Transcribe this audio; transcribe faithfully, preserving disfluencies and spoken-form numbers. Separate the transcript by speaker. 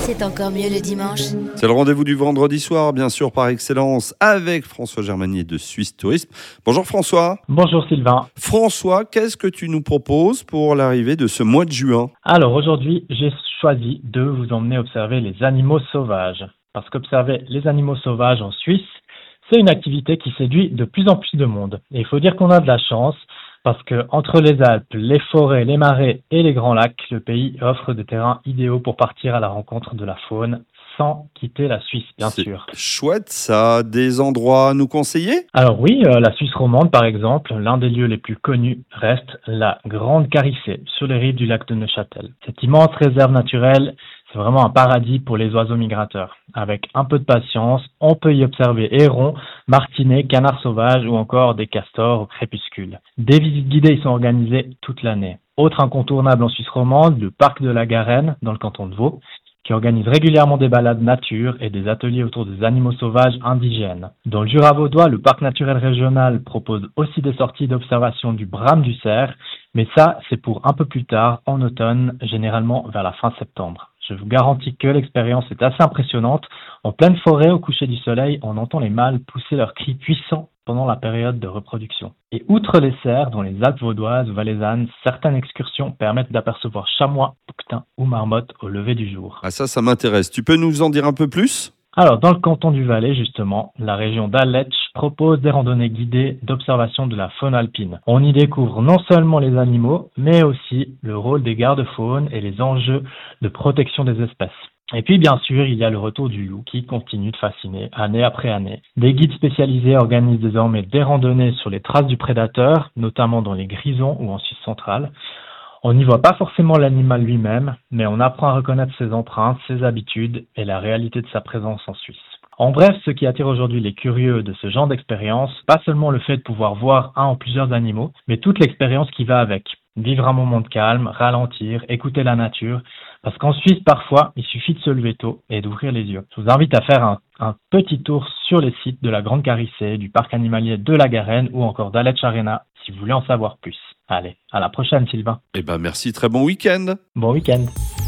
Speaker 1: c'est encore mieux le dimanche.
Speaker 2: C'est le rendez-vous du vendredi soir, bien sûr, par excellence, avec François Germanier de Suisse Tourisme. Bonjour François.
Speaker 3: Bonjour Sylvain.
Speaker 2: François, qu'est-ce que tu nous proposes pour l'arrivée de ce mois de juin ?
Speaker 3: Alors aujourd'hui, j'ai choisi de vous emmener observer les animaux sauvages. Parce qu'observer les animaux sauvages en Suisse, c'est une activité qui séduit de plus en plus de monde. Et il faut dire qu'on a de la chance, parce que entre les Alpes, les forêts, les marais et les grands lacs, le pays offre des terrains idéaux pour partir à la rencontre de la faune sans quitter la Suisse, bien
Speaker 2: c'est
Speaker 3: sûr.
Speaker 2: Chouette, ça, des endroits à nous conseiller ?
Speaker 3: Alors oui, euh, la Suisse romande, par exemple, l'un des lieux les plus connus reste la Grande Carissée, sur les rives du lac de Neuchâtel. Cette immense réserve naturelle, c'est vraiment un paradis pour les oiseaux migrateurs. Avec un peu de patience, on peut y observer hérons, martinets, canards sauvages ou encore des castors au crépuscule. Des visites guidées y sont organisées toute l'année. Autre incontournable en Suisse romande, le parc de la Garenne, dans le canton de Vaud, qui organise régulièrement des balades nature et des ateliers autour des animaux sauvages indigènes. Dans le Jura vaudois, le parc naturel régional propose aussi des sorties d'observation du brame du cerf, mais ça, c'est pour un peu plus tard, en automne, généralement vers la fin septembre. Je vous garantis que l'expérience est assez impressionnante. En pleine forêt, au coucher du soleil, on entend les mâles pousser leurs cris puissants pendant la période de reproduction. Et outre les cerfs, dans les Alpes vaudoises ou valaisannes, certaines excursions permettent d'apercevoir chamois, bouquetins ou marmottes au lever du jour.
Speaker 2: Ah ça, ça m'intéresse. Tu peux nous en dire un peu plus ?
Speaker 3: Alors, dans le canton du Valais, justement, la région d'Aletsch propose des randonnées guidées d'observation de la faune alpine. On y découvre non seulement les animaux, mais aussi le rôle des gardes-faunes et les enjeux de protection des espèces. Et puis, bien sûr, il y a le retour du loup qui continue de fasciner année après année. Des guides spécialisés organisent désormais des randonnées sur les traces du prédateur, notamment dans les Grisons ou en Suisse centrale. On n'y voit pas forcément l'animal lui-même, mais on apprend à reconnaître ses empreintes, ses habitudes et la réalité de sa présence en Suisse. En bref, ce qui attire aujourd'hui les curieux de ce genre d'expérience, pas seulement le fait de pouvoir voir un ou plusieurs animaux, mais toute l'expérience qui va avec. Vivre un moment de calme, ralentir, écouter la nature, parce qu'en Suisse, parfois, il suffit de se lever tôt et d'ouvrir les yeux. Je vous invite à faire un, un petit tour sur les sites de la Grande Carissée, du parc animalier de la Garenne ou encore d'Aletsch Arena, si vous voulez en savoir plus. Allez, à la prochaine Sylvain.
Speaker 2: Eh ben merci, très bon week-end.
Speaker 3: Bon week-end.